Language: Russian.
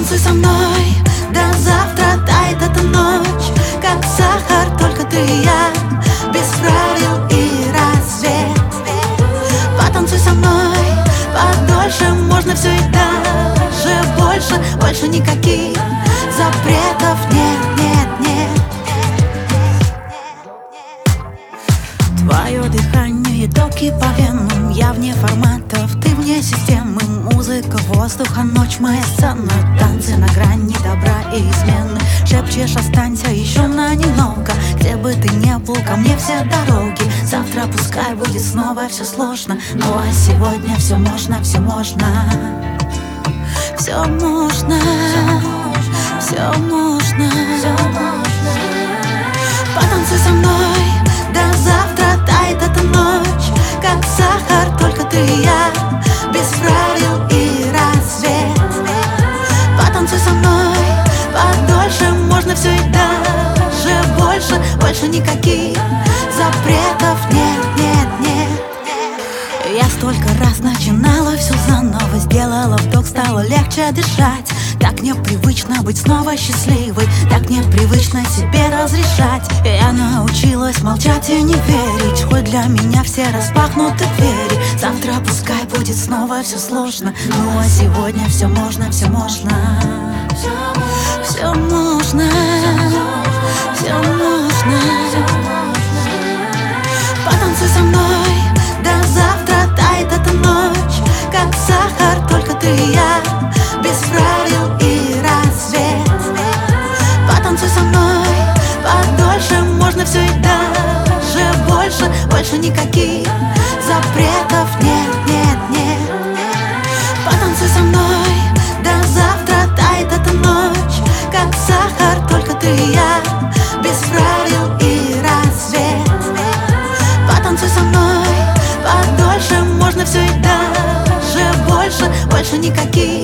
Потанцуй со мной, до завтра тает эта ночь, как сахар, только ты и я, без правил и рассвет. Потанцуй со мной, подольше, можно все и даже больше, больше никаких запретов нет, нет, нет. Твое дыхание, токи по венам, я вне форматов, ты вне системы. Музыка, воздух, а ночь моя сцена. Танцы на грани добра и измены. Шепчешь, останься еще на немного. Где бы ты ни был, ко мне все дороги. Завтра пускай будет снова все сложно, ну а сегодня все можно, все можно. Все можно, все можно. Потанцуй со мной, до завтра тает эта ночь, как сахар, только ты и я, без правил и рассвет. Потанцуй со мной, подольше, можно все и даже больше, больше никаких запретов нет, нет, нет. Я столько раз начинала все заново, сделала вдох, стало легче дышать. Так непривычно быть снова счастливой, так непривычно себе разрешать. Я научилась молчать и не верить, хоть для меня все распахнуты двери. Завтра пускай будет снова все сложно, ну а сегодня все можно, все можно. Все можно, все можно. Потанцуй со мной, до завтра тает эта ночь, как сахар, только ты и я, без правил и рассвет. Потанцуй со мной, подольше, можно все и даже больше, больше никаких запретов нет, нет, нет. Потанцуй со мной, до завтра тает эта ночь, как сахар, только ты и я, без правил и рассвет. Потанцуй со мной, подольше, можно все и даже больше, больше никаких